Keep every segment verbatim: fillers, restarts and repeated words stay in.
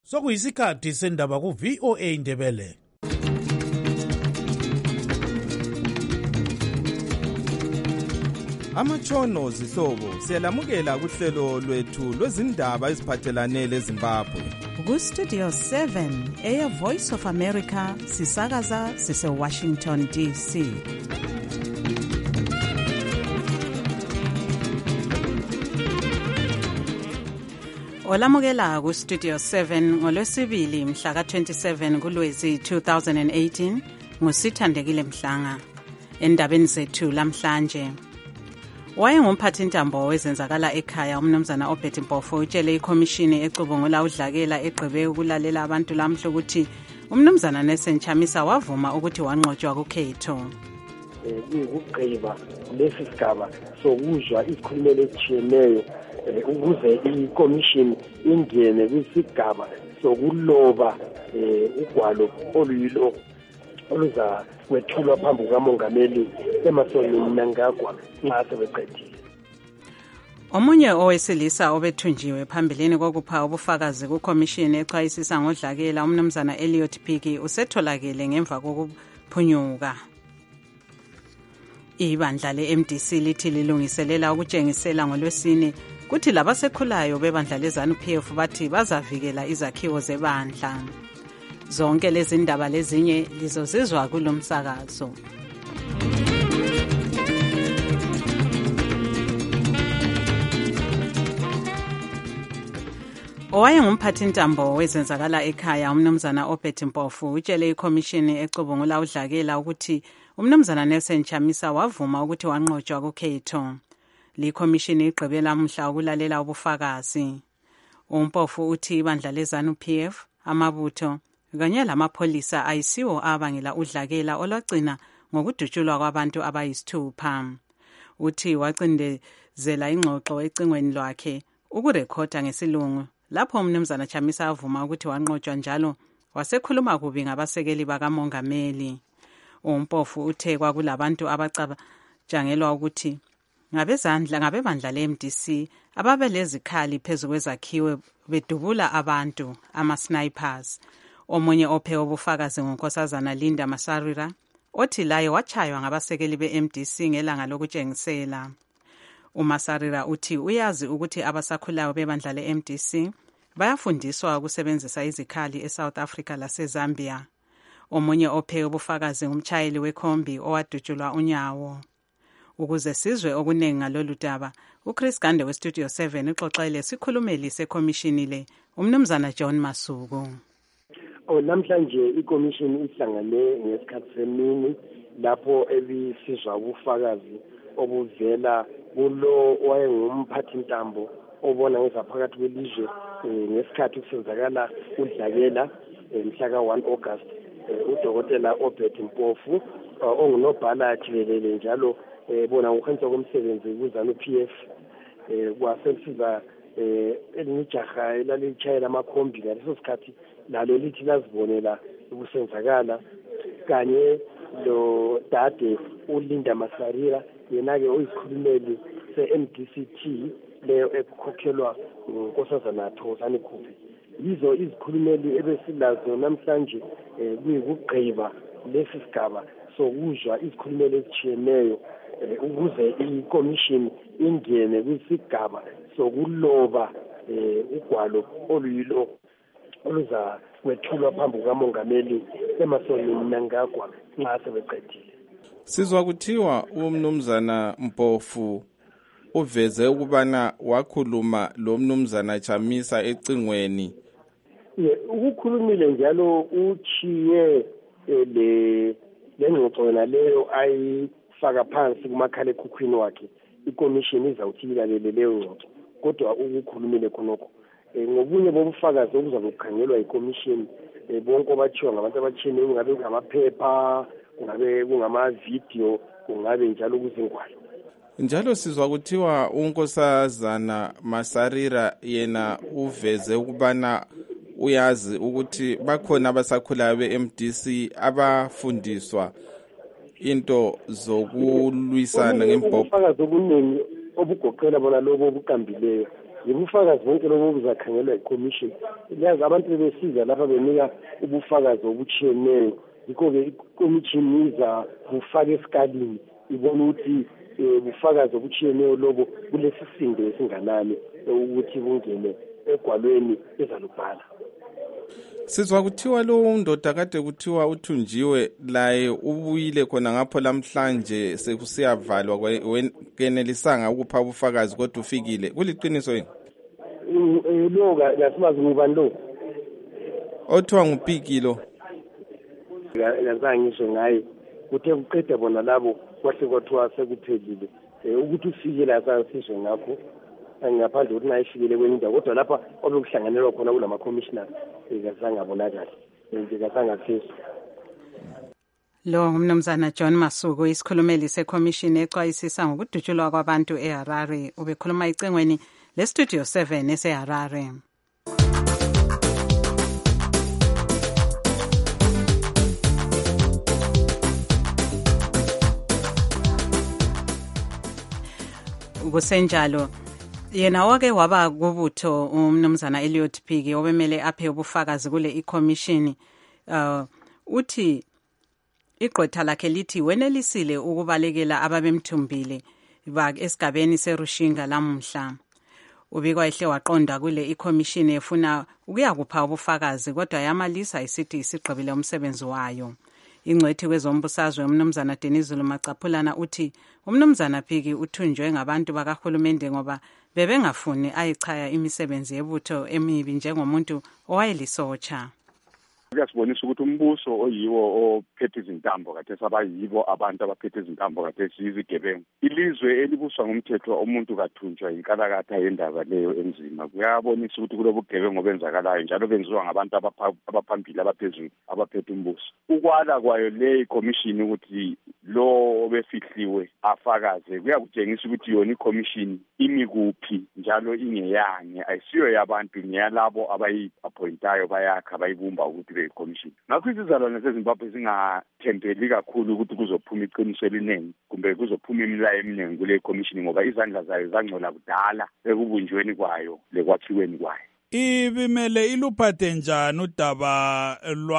sokuyisikhathi sendaba ku-V O A Ndebele. Amatshono zihlobo siyalamukela kuhlelo lwethu lwezindaba eziphathelane leZimbabwe. Ku-Studio seven, Air Voice of America, sisakaza sise-Washington D C. Olamukela ku-Studio seven ngolwesibili mhla ka-twenty-seven kuLwezi two thousand eighteen nguSithandekile Mhlanga. Endabeni zethu lamhlanje, wayengumphathintambo wezenzakala ekhaya umnumzana Obert Mpofu utshele ikhomishini ecubungula udlakela egqibe ukulalela abantu lamhla ukuthi umnumzana Nelson Chamisa wavuma ukuthi wanqotshwa kukhetho. Ukugqiba lesi sigaba sokuzwa izikhulumelo ezitshiyeneyo ukuze ikhomishini ingene kwisigaba sokuloba ugwalo oluyilo oluza kwethulwa phambi kukamongameli emasonini Mnangagwa nxa sebeqedile. Omunye owesilisa obethunjiwe phambilini kokupha ubufakazi kukhomishini exwayisisa ngodlakela umnumzana Elliot Piki usetholakele ngemva kokuphunyuka. Ibandla le-M D C lithi lilungiselela ukutshengisela ngolwesine kuthi labasekhulayo bebandla leZANU P F bathi bazavikela izakhiwo zebandla. Zonke lezi ndaba lezinye lizozizwa kulomsakazo. Owayengumphathintambo wezenzakala ekhaya umnumzana Obert Mpofu utshele ikhomishini ecubungula udlakela ukuthi umnumzana Nelson Chamisa wavuma ukuthi wanqotshwa kukhetho. Likhomishini igqibela mhla ukulalela ubufakazi. Umpofu uthi ibandla leZANU P F, amabutho kanye lamapholisa ayisiwo abangela udlakela olwagcina ngokudutshulwa kwabantu abayisithupha. Uthi wacindezela ingxoxo ecingweni lwakhe ukurekhoda ngesilungu lapho umnumzana Chamisa avuma ukuthi wanqotshwa, njalo wasekhuluma kubi ngabasekeli bakamongameli. Umpofu uthe kwakulabantu abacabangelwa ukuthi ngabezandla ngabebandla le-M D C ababelezikhali phezu kwezakhiwe bedubula abantu, ama-snipers. Omunye ophe ubufakazi ngunkosazana Linda Masarira othi laye wachaywa ngabasekeli be-M D C ngelanga lokutshengisela. uMasarira uthi uyazi ukuthi abasakhulayo bebandla le-M D C bayafundiswa ukusebenzisa izikhali eSouth Africa laseZambia. Omunye ophe ubufakazi ngumtshayeli wekhombi owadutshulwa unyawo. Ukuze sizwe okuningi ngalolu daba, uChris Gande weStudio seven uxoxele sikhulumeli sekhomishini le umnumzana John Masuku. Oh, namhlanje ikhomishini ihlangane ngesikhathi semini lapho ebisizwa ubufakazi obuvela kulo wayengumphathintambo obona ngezaphakathi kwelizwe ngesikhathi kusenzakala udlakela mhla ka one August udokotela Obert Mpofu ongunobhala jikelele njalo bona ngokuhanjwa komsebenzi kuZANU P F kwasemsiza elinye ijaha elalishayela amakhombi ngaleso sikhathi lalo lithi lazibonela ukusenzakala, kanye lo dade uLinda Masarira yena-ke oyisikhulumeli se-M D C T leyo ekhokhelwa ngunkosazana Thokozani Khuphe. Yizo izikhulumeli ebesilazo namhlanje kuyikugqiba lesi sigaba sokuzwa izikhulumeli ezitshiyeneyo ukuze ikhomishini ingene kwisigaba sokuloba ugwalo oluyilo oluza kwethulwa phambi kukamongameli emasonini Mnangagwa nxa sebeqedile. Sizwa kuthiwa umnumzana Mpofu uveze ukubana wakhuluma lo mnumzana Chamisa ecingweni. Ye, ukukhulumile njalo uchiye le lengxoxo yona leyo ayifaka phansi kumakhala ekhukhwini wakhe. Ikhomishini izawuthila leyo ngxoxo, kodwa ukukhulumile khonokho ngobunye bobufakazi obuzabe bukhangelwa ikhomishini bonke obathiwa ngabantu abatshiyene, kungabe ngamaphepha, kungabe kungama-video, kungabe njalo kuzingwalo. Njalo sizwa kuthiwa unkosazana Masarira yena uveze ukubana uyazi ukuthi bakhona abasakhulayo be-M D C abafundiswa into zokulwisana ngembopho. Ubufakazi obuningi obugoqela bona lobo obuqambileyo ubufakazi bonke lobo buzakhangelwa iCommission. Yazi abantu besiza lapha benika ubufakazi obutshiyeneyo, yikho-ke iCommission iza bufaka esikalini ibona ukuthi ubufakazi obutshiyeneyo lobo kulesi sindo esinganani ukuthi bungene egwalweni ezalubhala. Sizwa kuthiwa lo ndoda kade kuthiwa uthunjiwe laye ubuyile khona ngapho lamhlanje sekusiyavalwa wenelisanga ukupha ubufakazi kodwa ufikile. Kuliqiniso yini? Lo ngasimazi ngubani lo? Othiwa ngupiki lo. Ngazange ngisho ngaye. Kuthe kuqeda bona labo kwahle kwathiwa sekuphelile. Ukuthi ufike la sasisho ngakho ngaphandle ukuthi nayifikele kwenye indawo kodwa lapha obekuhlanganelwa khona kulama commissioners ngazange abonakala nje ngazange aphezulu. Lo ngumnumzana John Masuku, isikhulumeli seCommission exwayisisa ngokudutshulwa kwabantu eHarare, ubekhuluma icengweni leStudio seven eseHarare. Kusenjalo yena wake waba kubutho umnumzana Elliot Phiki obemele aphe ubufakazi kule iCommission. uh, uthi igqwetha lakhe lithi wenelisile ukubalekela ababemthumbile ba esigabeni seRushinga lamuhla. Ubikwa ehle waqonda kule iCommission efuna ukuyakupha ubufakazi kodwa yamalisa isithi isigqibile umsebenzi wayo. Ingcwethi kwezombusazwe umnumzana Denizulu Macaphulana uthi umnumzana Phiki uthunjwe ngabantu bakahulumende ngoba bebengafuni ayichaya imisebenzi yebutho emibi njengomuntu owayelisotsha. Kuyasibonisa ukuthi umbuso oyiwo ophethe izintambo kathesi abayibo abantu abaphethe izintambo kathesi izigebengu. Ilizwe elibuswa ngumthetho umuntu kathunjwa inkalakatha yendaba leyo enzima. Kuyabonisa ukuthi kulobu gebengu obenzakalayo njalo benziwa ngabantu abaphambili abaphezulu abaphethe umbuso. Ukwala kwayo le iCommission ukuthi lo obefihliwe afakaze kuyakutshengisa ukuthi yona iCommission imi kuphi njalo ingeyani, ayisiyo yabantu ngiyalabo abayi-appointayo bayakha bayibumba ukuthi iCommission. Ngakho izizalwane zeZimbabwe zingathembeli kakhulu ukuthi kuzophuma iqiniso elinengi kumbe kuzophuma imilayo eminingi kule iCommission ngoba izandla zayo zangcola kudala ekubunjweni kwayo lekwakhiweni kwayo. Ibimele iluphathe njani udaba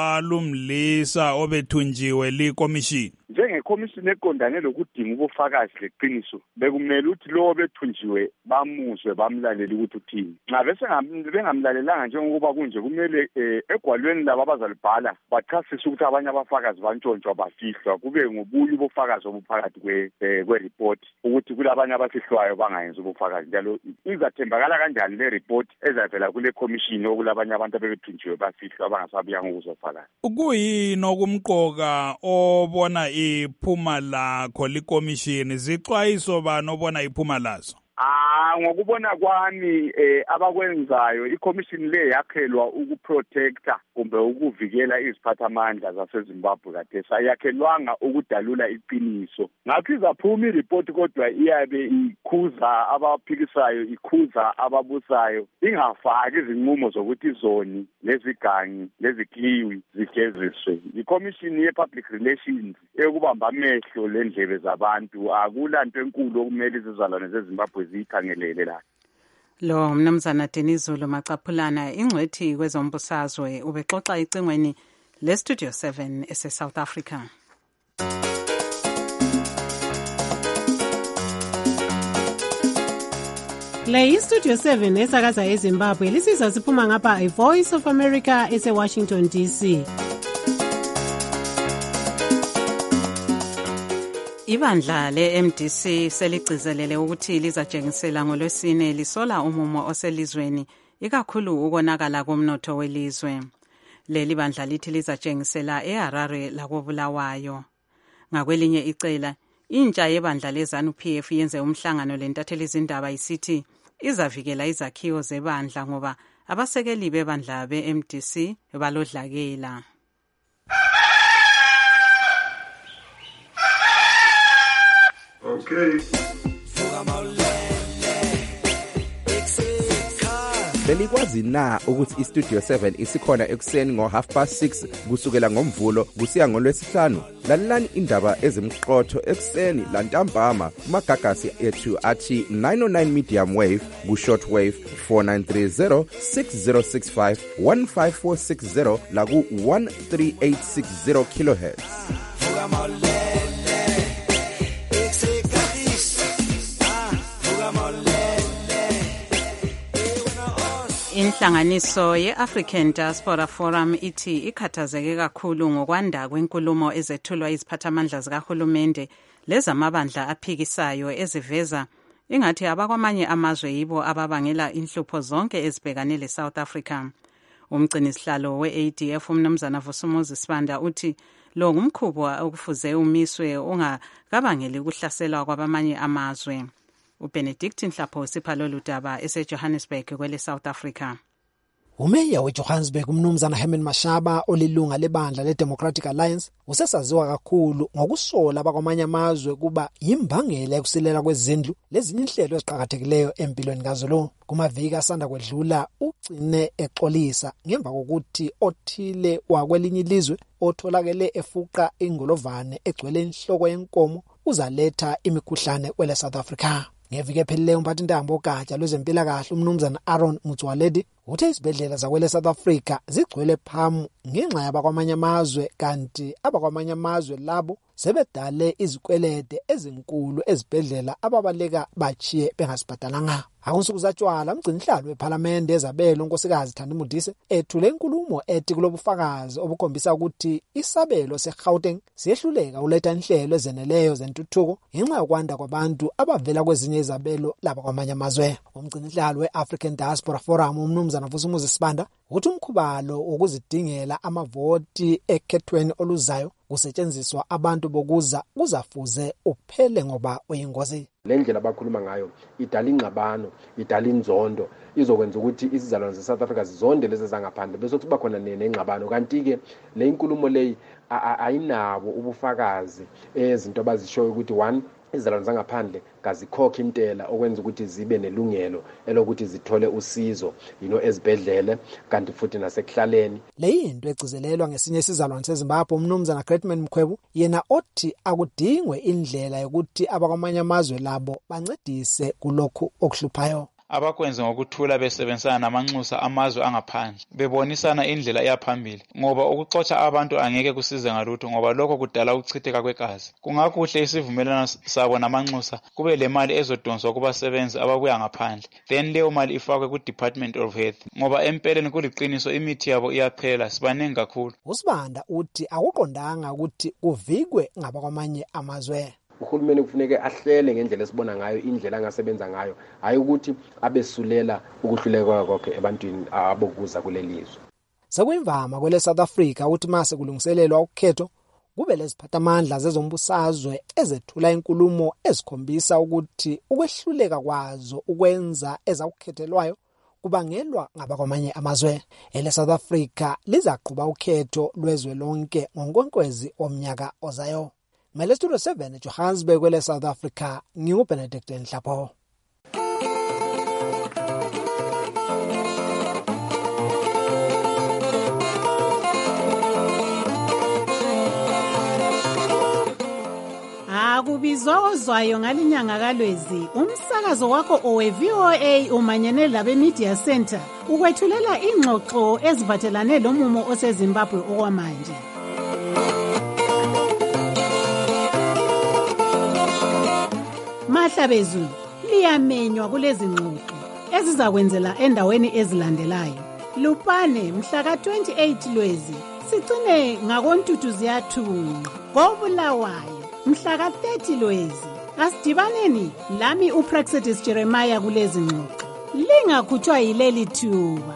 lwalumlisa obethunjiwe liCommission? NjengeCommission eqondane lokudinga ubufakazi leqiniso bekumele ukuthi lo bethunjiwe bamuzwe bamlaleli ukuthi uthini. Nxa bese bengamlalelanga njengoba kunje kumele egwalweni laba abazalibhala bachasise ukuthi abanye abafakazi bantshontshwa bafihlwa kube ngobuye ubufakazi obuphakathi kwe kwereport ukuthi kulabanye abafihlwayo bangayenzi ubufakazi njalo izathembakala kanjani le report ezavela kule Commission okulabanye abantu abethunjiwe bafihlwa bangasabuyanga ukuzofakaza. Kuyini okumqoka obona iphuma lakho liCommission, zixwayiso bani obona iphuma lazo? Ah ngokubona kwami eh abakwenzayo iCommission le yakhelwa ukuprotecta kumbe ukuvikela iziphathamandla zaseZimbabwe kathesi ayakhelwanga ukudalula iqiniso. Ngakho izaphuma ireport kodwa iyabe ikhuza abaphikisayo ikhuza ababusayo ingafaki izinqumo zokuthi izoni lezigangi lezikliwi zigeziswe. iCommission yePublic Relations ekubamba amehlo lendlebe zabantu akulanto enkulu okumele izizalwane zeZimbabwe zikhangelele la. Lo mnumzana Denizulu Macaphulana ingcwethi kwezombusazwe ubexoxa icengweni leStudio seven ese South Africa. Le iStudio seven esakaza eZimbabwe lisizwa siphuma ngapha iVoice of America ese Washington D C. Ibandla le-M D C seligcizelele ukuthi lizatshengisela ngolwesine lisola umumo oselizweni ikakhulu ukonakala komnotho welizwe. Leli bandla lithi lizatshengisela eHarare lakobulawayo. Ngakwelinye icela intsha yebandla leZANU P F yenze umhlangano lentatheli izindaba isithi izavikela izakhiwo zebandla ngoba abasekeli bebandla be-M D C balodlakela. Okay. belikwazi na ukuthi iStudio seven isikhona ekuseni ngo half past six kusukela ngomvulo kusiya ngolwesihlanu? Lalelani indaba ezimqotho ekuseni lantambama kumagagasi ethu athi nine oh nine medium wave ku shortwave four nine three zero six zero six five one five four six zero la ku one three eight six zero kilohertz. Inhlanganiso ye-African Diaspora Forum ithi ikhathazeke kakhulu ngokwanda kwenkulumo ezethulwa iziphathamandla zikahulumende lezamabandla aphikisayo eziveza ingathi abakwamanye amazwe yibo ababangela inhlupho zonke ezibhekane le-South Africa. Umgcinisihlalo we-A D F umnumzana Vusumuzi Sibanda uthi lo ngumkhubo okufuze umiswe ungakabangeli ukuhlaselwa kwabamanye amazwe. uBenedict Nhlapho siphalo ludaba eseJohannesburg kwele South Africa. Umeya weJohannesburg umnumzana Herman Mashaba olilunga lebandla leDemocratic Alliance usesaziwa kakhulu ngokusola abakwamanye amazwe kuba yimbangela yokusilela kwezindlu lezinye inhlelo eziqhakathekileyo empilweni kaZulu. Kumaviki asanda kwedlula ugcine exolisa ngemva kokuthi othile wakwelinye ilizwe otholakele efuqa ingolovane egcwele inhloko yenkomo uzaletha imikhuhlane kwele South Africa. Ngeviki ephelileyo umphathintambo ogatsha lwezempilakahle umnumzana Aaron Motsoaledi uthe izibhedlela zakwele South Africa zigcwele phamu ngenxa yabakwamanye amazwe kanti abakwamanye amazwe labo sebedale izikwelede ezinkulu ezibhedlela ababaleka bachiye bengasibhadalanga. Akunsuku zatshwala umgcinisihlalo weParliament ezabelo unkosikazi Thandi Modise ethule inkulumo ethi kulobufakazi obukhombisa ukuthi isabelo seGauteng siyehluleka uletha inhlelo ezeneleyo zentuthuko ngenxa yokwanda kwabantu abavela kwezinye izabelo laba kwamanye amazwe. Umgcinisihlalo weAfrican Diaspora Forum umnumzana Vusumuzi Sibanda uthi umkhubalo ukuzidingela amavoti ekhethweni oluzayo kusetshenziswa abantu bokuza kuzafuze uphele ngoba uyingozi. Le ndlela abakhuluma ngayo idala ingxabano, idala inzondo, izokwenza ukuthi izizalwane zeSouth Africa zizonde lezi zangaphandle bese kuba khona nengxabano. Kanti ke le inkulumo leyi ayinabo ubufakazi ezinto abazishoyo ukuthi one izizalwane zangaphandle kazikhokha intela okwenza ukuthi zibe nelungelo elokuthi zithole usizo yino ezibhedlele kanti futhi nasekuhlaleni. Le into egcizelelwa ngesinye isizalwane seZimbabwe umnumzana Greatman Mkhwebu yena othi akudingwe indlela yokuthi abakwamanye amazwe labo bancedise kulokhu okuhluphayo. Abakwenza ngokuthula besebenzisana namanxusa amazwe angaphandle bebonisana indlela eyaphambili ngoba ukuxoxa abantu angeke kusize ngalutho ngoba lokho kudala ukuchitheka kwegazi. Kungakuhle isivumelano sabo namanxusa kube le mali ezodonswa kubasebenzi ababuya ngaphandle then leyo mali ifakwe ku Department of Health ngoba empeleni kuliqiniso imithi yabo iyaphela sibaningi kakhulu. Usibanda uthi akuqondanga ukuthi kuvikwe ngabakwamanye amazwe. Uhulumeni kufuneke ahlele ngendlela esibona ngayo indlela angasebenza ngayo hayi ukuthi abesulela ukuhluleka kwakhe ebantwini abokuza kulelizwe. Sekuyimvama kwele South Africa ukuthi mase kulungiselelwa ukhetho kube leziphathamandla zezombusazwe ezethula inkulumo ezikhombisa ukuthi ukwehluleka kwazo ukwenza ezakukhethelwayo kubangelwa ngabakwamanye amazwe. Ele South Africa lizaqhuba ukhetho lwezwe lonke ngoNkwenkwezi omnyaka ozayo. Mele Studio seven Johannesburg kwele South Africa nginguBenedict Nhlapho. Akubizwa ozwayo ngalinyanga kaLwezi umsakazo wakho owe-V O A umanyene labe Media Center ukwethulela ingxoxo eziphathelane lomumo oseZimbabwe okwamanje. Mahlabezulu liyamenywa kulezi ngxoxo ezizakwenzela endaweni ezilandelayo. Lupane mhla ka twenty-eight Lwezi sigcine ngakoNtuthu ziyathunqa. KoBulawayo mhla ka thirty Lwezi asidibaneni lami uPraxedis Jeremiah kulezi ngxoxo. Lingakhutshwa yileli thuba.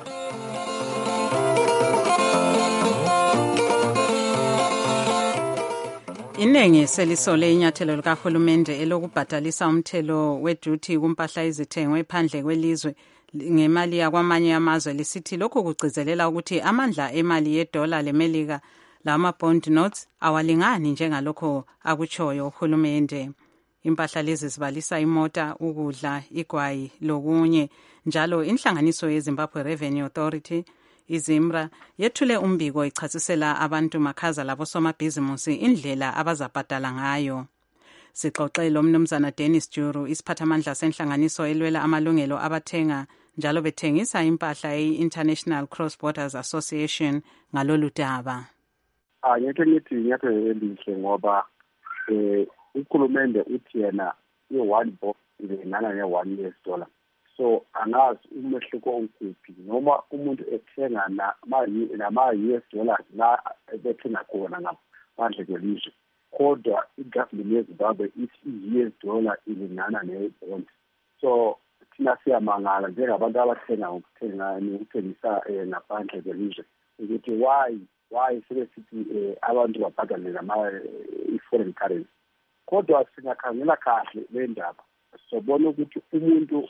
Inengi selisole inyathelo likahulumende elokubhatalisa umthelo weduty kumpahla izithengwe phandle kwelizwe ngemali yakwamanye amazwe lisithi lokho kugcizelela ukuthi amandla emali yedola lemelika lama bond notes awalingani njengalokho akutshoyo uhulumende. Impahla lezi zibalisa imota, ukudla, igwayi lokunye. Njalo inhlanganiso yeZimbabwe Revenue Authority iZIMRA yethule umbiko ichasisela abantu makhaza labosomabhizimusi indlela abazabhadala ngayo. Sixoxele umnumzana Dennis Juru, isiphathamandla senhlanganiso elwela amalungelo abathenga njalo bethengisa impahla ye-International Cross Borders Association ngalolu daba. Angeke ngithi inyatho elihle ngoba eh ukhulumende uthi yena i-one box ingenana ne-one U S dollar. So angazi umehluko onkuphi noma umuntu ethenga nama-U S dollars la bethenga khona ngaphandle kwelizwe. Kodwa i-government yeZimbabwe ithi i-U S dollar ilingana ne-bond. So thina siyamangala njengabantu abathenga ukuthenga nokuthengisa ngaphandle kwelizwe ukuthi why why sebesithi abantu babhadale ngama i-foreign currency. Kodwa singakhangela kahle le ndaba sobona ukuthi umuntu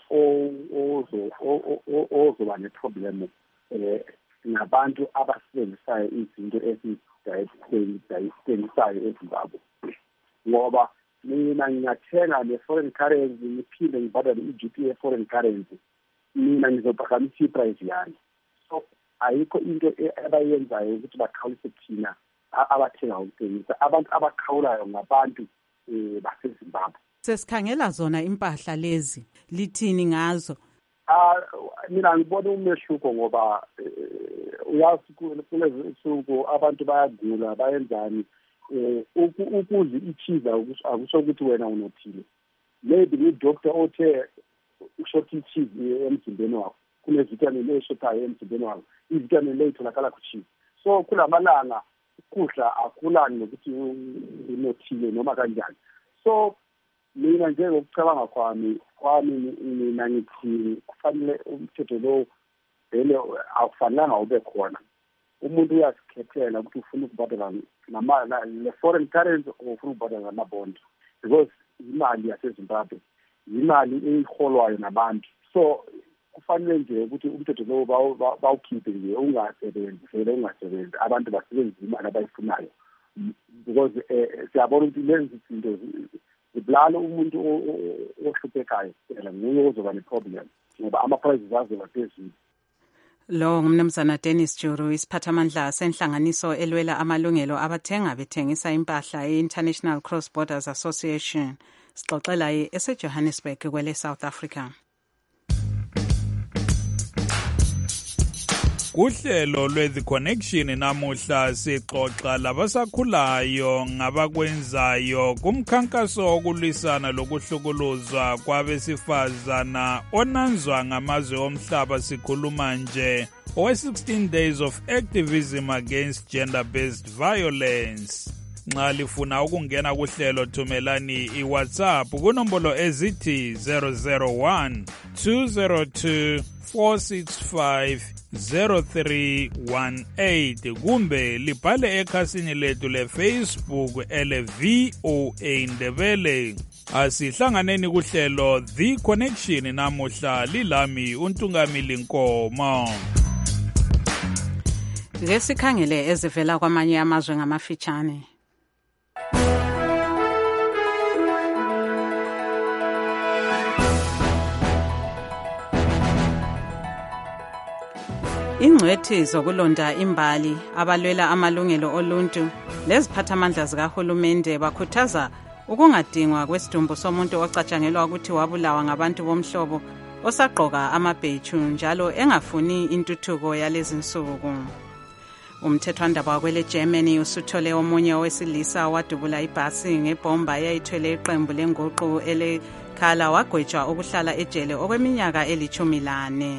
ozoba ne-problem eh nabantu abasebenzisayo izinto ezidayisisayo eZimbabwe. Ngoba mina ngingathenga ne-foreign currency ngiphinde ngibhadale i-G P ye-foreign currency, mina ngizophakamisa i-price yami. So ayikho into abayenzayo ukuthi bakhawulise thina abathenga ukuthengisa. Abantu abakhawulayo ngabantu baseZimbabwe. Sesikhangela zona impahla lezi lithini ngazo? Ah mina ngibona umehluko ngoba uyazi kulezi insuku abantu bayagula bayenzani ukudla ichiza akusho ukuthi wena unothile. Maybe ni doctor othe ushoti ichiza emzimbeni wakho kune vitamin eshotayo emzimbeni wakho, i-vitamin le itholakala kuchiza. So kulamalanga ukudla akulani nokuthi unothile noma kanjani. So mina njengokucabanga kwami kwami mina ngithi kufanele umthetho lo vele akufanelanga ube khona. Umuntu uyazikhethela ukuthi ufuna ukubhadala nama le-foreign currency or ufuna ukubhadala ngama-bond, because imali yaseZimbabwe imali eyiholwayo nabantu. So kufanele nje ukuthi umthetho lo bawukhiphe nje, ungasebenzi vele ungasebenzi, abantu basebenzise imali abayifunayo, because siyabona ukuthi lezi zinto zibulala umuntu ohluphekayo phela nguye ozoba ne-problem ngoba ama-prices azoba phezulu. Lo ngumnumzana Dennis Juru, isiphathamandla senhlanganiso elwela amalungelo abathenga bethengisa impahla ye-International Cross Borders Association. Sixoxela eseJohannesburg kwele South Africa. Kuhlelo lwe-The Connection namuhla sixoxa labasakhulayo ngabakwenzayo kumkhankaso wokulwisana lokuhlukuluzwa kwabesifazana onanzwa ngamazwe omhlaba. Sikhuluma nje owe-sixteen days of activism against gender-based violence. Nxa lifuna ukungena kuhlelo thumelani iWhatsApp kunombolo ezithi zero zero one two zero two four six five zero three one eight kumbe libhale ekhasini lethu leFacebook ele V O A Ndebele. Asihlanganeni kuhlelo The Connection namuhla, lilami uNtungamili Nkomo. Ngesikhangele ezivela kwamanye amazwe ngamafitshane. Ingcwethi zokulonda imbali abalwela amalungelo oluntu leziphathamandla zikahulumende bakhuthaza ukungadingwa kwesidumbu somuntu ocatshangelwa ukuthi wabulawa ngabantu bomhlobo osagqoka amabheju njalo engafuni intuthuko yalezi nsuku. Umthethwandaba wakwele Germany usuthole omunye owesilisa wadubula ibhasi ngebhomba eyayithwele iqembu lenguqu elekhala wagwetshwa ukuhlala ejele okweminyaka elithumi lane.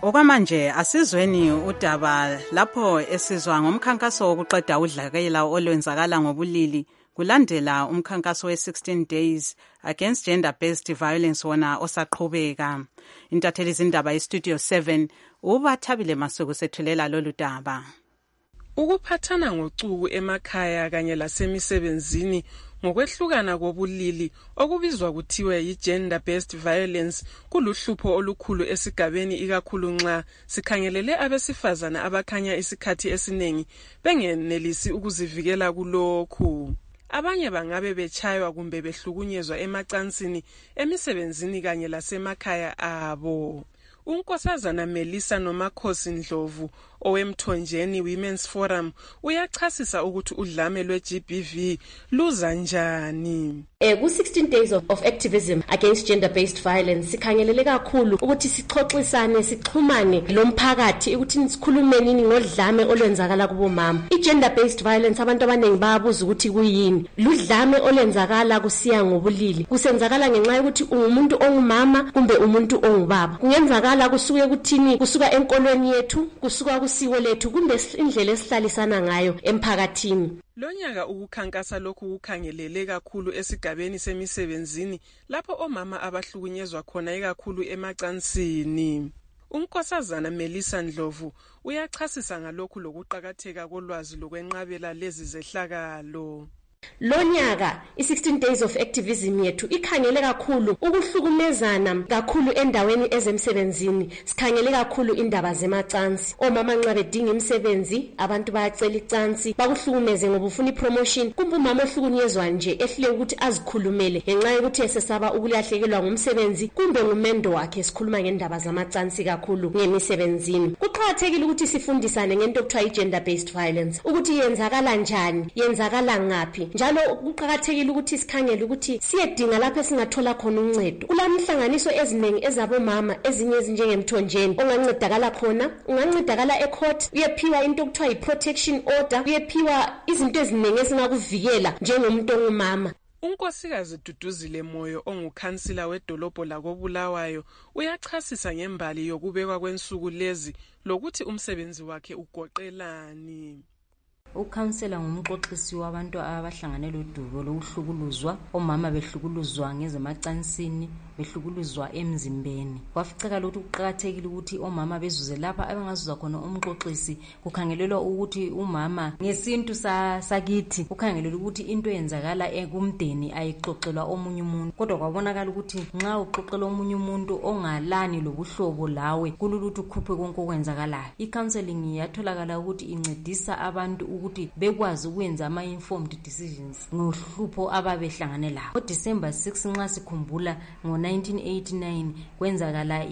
Okwamanje asizweni udaba lapho esizwa ngomkhankaso wokuqeda udlakela olwenzakala ngobulili kulandela umkhankaso we sixteen days against gender-based violence wona osaqhubeka. Intatheli zindaba yestudio seven ubathabile Masuku sethulela lolu daba. Ukuphathana ngocuku emakhaya kanye lasemisebenzini ngokwehlukana kobulili okubizwa kuthiwe yi-gender-based violence kuluhlupho olukhulu esigabeni ikakhulu nxa sikhangelele abesifazana abakhanya isikhathi esiningi bengenelisi ukuzivikela kulokhu. Abanye bangabe betshaywa kumbe behlukunyezwa emacansini, emisebenzini kanye lasemakhaya abo. Unkosazana Melissa Nomakhosi Ndlovu owemthonjeni Women's Forum uyachasisa ukuthi udlame lwe-G B V luza njani. Eh ku sixteen days of, of activism against gender-based violence sikhangelele kakhulu ukuthi sixoxisane sixhumane lomphakathi ukuthi sikhulume nini ngodlame olwenzakala kubomama. I-gender-based violence abantu abaningi bayabuza ukuthi kuyini. Ludlame olwenzakala kusiya ngobulili. Kusenzakala ngenxa yokuthi umuntu ongumama kumbe umuntu ongubaba. Kungenzakala kusuke kuthini, kusuka enkolweni yethu, kusuka kusiko lethu kumbe indlela esihlalisana ngayo emphakathini. Lonyaka ukukhankasa lokhu kukhangelele kakhulu esigabeni semisebenzini lapho omama abahlukunyezwa khona ikakhulu emacansini. Unkosazana Melissa Ndlovu uyachasisa ngalokhu lokuqhakatheka kolwazi lokwenqabela lezi zehlakalo. Lonyaka i-sixteen days of activism yethu ikhangele kakhulu ukuhlukumezana kakhulu endaweni ezemsebenzini. Sikhangele kakhulu indaba zemacansi. Omama nxa bedinga imisebenzi abantu bayacela icansi bakuhlukumeze ngoba ufuna ipromotion. Kumbe umama ohlukunyezwa nje ehlule ukuthi azikhulumele ngenxa yokuthi esesaba ukulahlekelwa ngumsebenzi kumbe ngumendo wakhe. Sikhuluma ngendaba zamacansi kakhulu ngemisebenzini. Kuqhakathekile ukuthi sifundisane ngento okuthiwa i-gender-based violence ukuthi yenzakala njani, yenzakala ngaphi. Njalo kuqhakathekile ukuthi sikhangele ukuthi siyedinga lapho esingathola khona uncedo. Kulamhlanganiso eziningi ezabomama ezinye ezinjengemthonjeni ongancedakala khona, ungancedakala ecourt, uyephiwa into okuthiwa yi-protection order, uyephiwa izinto eziningi ezingakuvikela njengomuntu ongumama. Unkosikazi Duduzile Moyo ongukhansila wedolobho lakobulawayo uyachasisa ngembali yokubekwa kwensuku lezi lokuthi umsebenzi wakhe ugoqelani. Ukhansela ngumxoxisi wabantu abahlangane lodubo lokuhlukuluzwa, omama behlukuluzwa ngezemacansini, behlukuluzwa emzimbeni. Kwaficeka ukuthi kuqhakathekile ukuthi omama bezuze lapha abangazuza khona umxoxisi. Kukhangelelwa ukuthi umama ngesintu sakithi kukhangelelwa ukuthi into yenzakala ekumdeni ayixoxelwa omunye umuntu. Kodwa kwabonakala ukuthi nxa uxoxela omunye umuntu ongalani lobuhlobo lawe kululuthi ukhuphe konke okwenzakalayo. I-counseling yatholakala ukuthi incedisa abantu ukuthi bekwazi ukwenza ama-informed decisions ngohlupho ababehlangane lawo. NgoDisemba sixth nxa sikhumbula ngo nineteen eighty-nine kwenzakala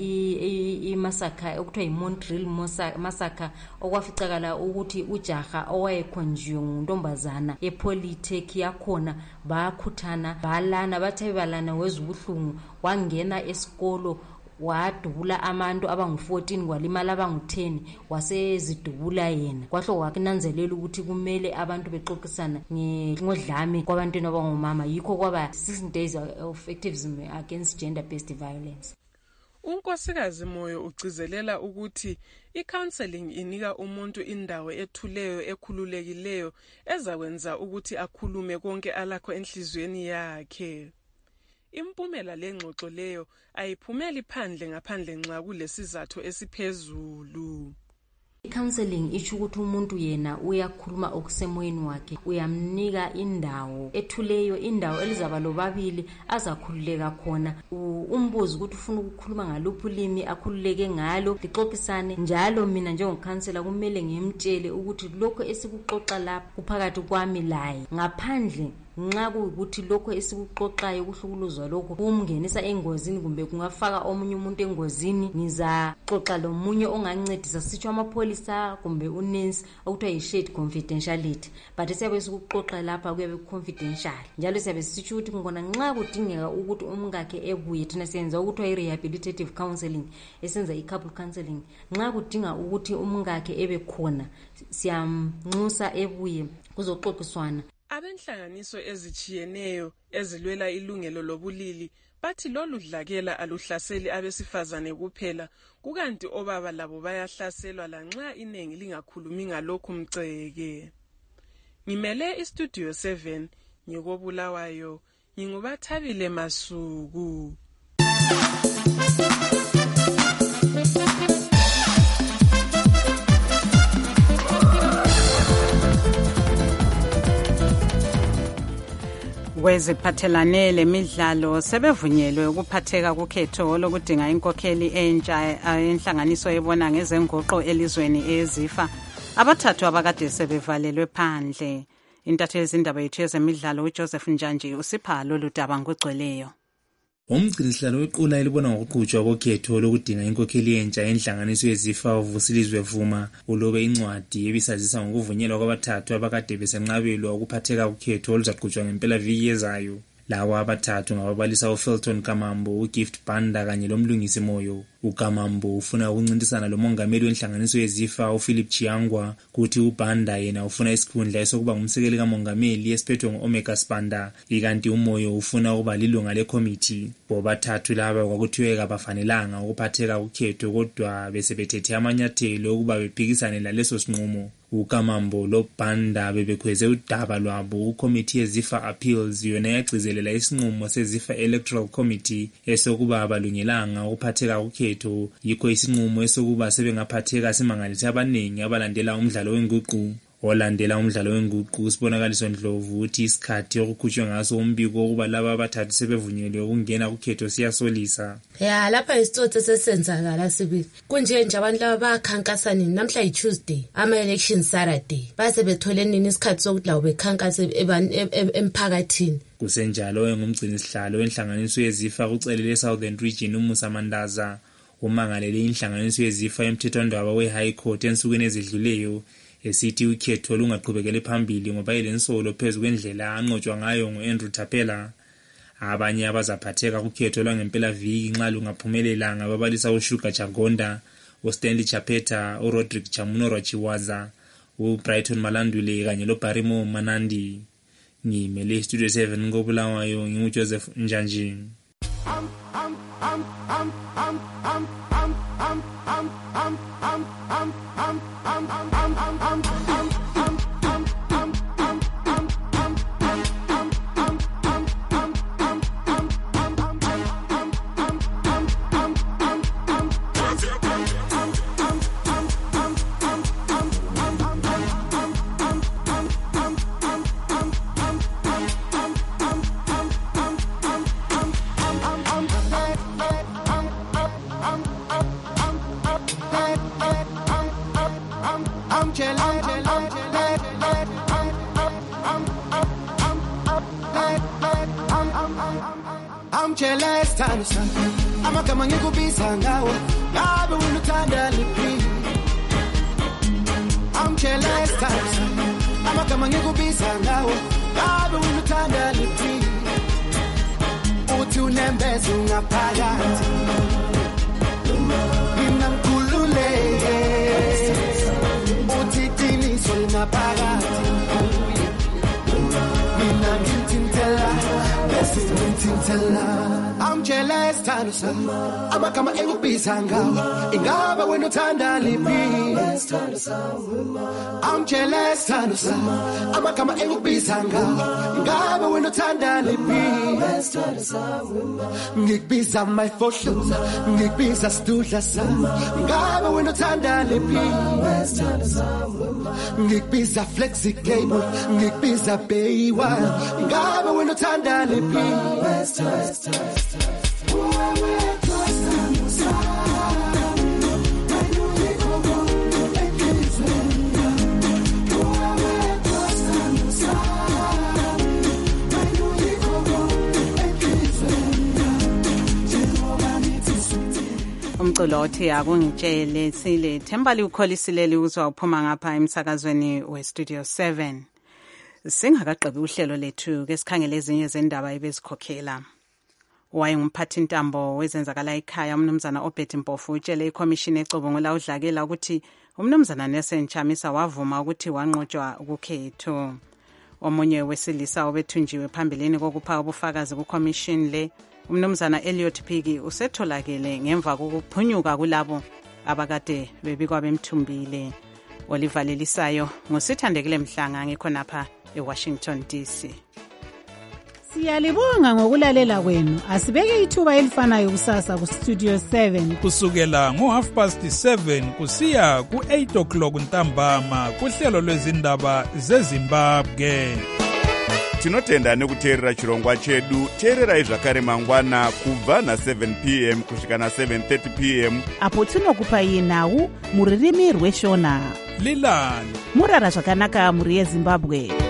i-massacre okuthiwa yi-Montreal massacre okwaficakala ukuthi ujaha owayekhonjiwe nguntombazana ePolytech yakhona bakhuthana balana bathe balana wezubuhlungu wangena esikolo wadubula abantu abangu fourteen kwalimala abangu ten wasezidubula yena. Kwahlo wakinanzelela ukuthi kumele abantu bexoxisana ngodlame kwabantwana abangomama. Yikho kwaba sixteen days of activism against gender-based violence. Unkosikazi Moyo ugcizelela ukuthi i-counseling inika umuntu indawo ethuleyo ekhululekileyo ezakwenza ukuthi akhulume konke alakho enhlizweni yakhe. Impumela lengxoxo leyo ayiphumeli phandle ngaphandle nxa kulesizathu esiphezulu. I-counseling isho ukuthi umuntu yena uyakhuluma okusemoyeni wakhe, uyamnika indawo ethuleyo, indawo elizaba lobabili azakhululeka khona. Umbuzo ukuthi ufuna ukukhuluma ngaluphi ulimi akhululeke ngalo, lixoxisane. Njalo mina njengokhansela kumele ngimtshele ukuthi lokho esikuxoxa lapha kuphakathi kwami laye. Ngaphandle nxa kuyikuthi lokho esikuxoxayo kuhlukuluzwa lokho kumngenisa engozini kumbe kungafaka omunye umuntu engozini, ngizaxoxa lomunye ongancedisa sitsho amapolisa kumbe unensi okuthiwa yi-shared confidentiality. But siyabe sikuxoxa lapha kuyabe confidential. Njalo siyabe sitsho ukuthi ngona nxa kudingeka ukuthi umkakhe ebuye, thina siyenza ukuthiwa i-rehabilitative counseling, esenza i-couple counseling. Nxa kudinga ukuthi umkakhe ebe khona siyamnxusa ebuye kuzoxoxiswana. Abenhlanganiso ezitshiyeneyo ezilwela ilungelo lobulili bathi lolu dlakela aluhlaseli abesifazane kuphela, kukanti obaba labo bayahlaselwa lanxa iningi lingakhulumi ngalokhu Mceke. Ngimele istudio seven ngikobulawayo, ngingubathabile Masuku. Kweziphathelane lemidlalo sebevunyelwe ukuphatheka kukhetho lokudinga inkokheli entsha enhlanganiso ebona ngezenguqo elizweni ezifa abathathu abakade sebevalelwe phandle. Intatheli zindaba yethu yezemidlalo uJoseph Njanji usipha lolu daba ngogcweleyo. Umgcinisihlalo wequla elibona ngokuqhutshwa kokhetho lokudinga inkokheli entsha enhlanganiso yezifa uVusilizwe Vuma ulobe incwadi ebisazisa ngokuvunyelwa kwabathathu abakade besenqabelwa ukuphatheka kukhetho oluzaqhutshwa ngempela viki yezayo. Lawa abathathu ngababalisa uFelton Kamambo, uGift Banda kanye lomlungisi Moyo. uKamambo ufuna ukuncintisana lomongameli wenhlanganiso yezifa uPhilip Chiangwa, kuthi uBanda yena ufuna isikhundla esokuba ngumsekeli kamongameli esiphethwe nguOmega Spanda, ikanti uMoyo ufuna ukuba lilunga lekomiti. Bobathathu laba kwakuthiwe kabafanelanga ukuphatheka kukhetho kodwa besebethethe amanyathelo ukuba bephikisane laleso sinqumo. uKamambo loBanda bebekhweze udaba lwabo uCommittee yeZifa Appeals, yona yagcizelela isinqumo seZifa Electoral Committee esokuba abalungelanga ukuphatheka kukhetho, yikho isinqumo esokuba sebengaphatheka simangalise abaningi abalandela umdlalo wenguqu. Olandela umdlalo wenguqu sibonakaliso Ndlovu uthi isikhathi okukhutshwe ngaso umbiko ukuba laba abathathu sebevunyelwe ukungena kukhetho siyasolisa. Ya lapha isitsotsi sesenzakala sibili. Kunje nje abantu laba bakhankasa nini namhla yiTuesday, ama election Saturday. Base bethole nini isikhathi sokuthi lawo bekhankasa emphakathini. Kusenjalo engumgcinisihlalo wenhlanganiso yezifa kucelele Southern Region uMusa Mandaza umangalele inhlanganiso yezifa emthethwandaba weHigh Court ensukwini ezidluleyo esithi ukhetho lungaqhubekele phambili ngoba ilensolo phezu kwendlela anqotshwa ngayo nguAndrew Thapela. Abanye abazaphatheka kukhetho lwangempela viki nxa lungaphumelela ngababalisa uShuga Chagonda, uStanley Chapeta, uRodrick Chamunoro Chiwaza, uBrighton Malandule kanye loBarimo Manandi. Ngimele Studio seven ngobulawayo nginguJoseph Njanji. I'm I'm I'm I'm I'm I'm I'm I'm I'm I'm I'm I'm I'm I'm I'm I'm I'm jealous, I'm a come and you be sangawa. Never will tanda lipi. I'm jealous, I'm a come and you be sangawa. Never will tanda lipi. Utu nembes unga pagati. Inam kulule. Uti tini solna pagati. Inam tintintela. I'm jealous, Tanusa. I'm a come and you be sangawa. Ingaba when you tanda lipi. I'm jealous, Tanusa. I'm a come and you be sangawa. Ingaba when you tanda lipi. Ngik biza my photos. Ngik biza studlasa. Ingaba when you tanda lipi. Ngik biza flexi cable. Ngik biza baywa. Ingaba when you tanda lipi. West, west, west, west. Umculo othi akungitshele sile Thembali ukholisile uzwa uphuma ngapha emsakazweni weStudio seven. Singakaqebi uhlelo lethu ke sikhangele ezinye zendaba ebezikhokhela. Wayengumphathi intambo wezenzakala ekhaya umnumzana Obert Mpofu utshele iCommission ecubungula udlakela ukuthi umnumzana Nelson Chamisa wavuma ukuthi wanqotshwa ukukhetho. Omunye wesilisa obethunjiwe phambilini kokupha ubufakazi kuCommission le umnumzana Elliot Phiki usetholakele ngemva kokuphunyuka kulabo abakade bebikwa bemthumbile. Oliver Lelisayo ngusithandekile Mhlanga ngikhonapha eWashington D C. Siyalibonga ngokulalela kwenu. Asibeke ithuba elifanayo kusasa ku Studio seven kusukela ngo half past seven kusiya ku eight o'clock ntambama kuhlelo lwezindaba zeZimbabwe. Tinotenda nekuteerera chirongwa chedu. Teererai zvakare mangwana kubva na seven p m kusvika na seven thirty p m apo tinokupai nhau muririmi rweshona. Lilani murara zvakanaka muri yeZimbabwe.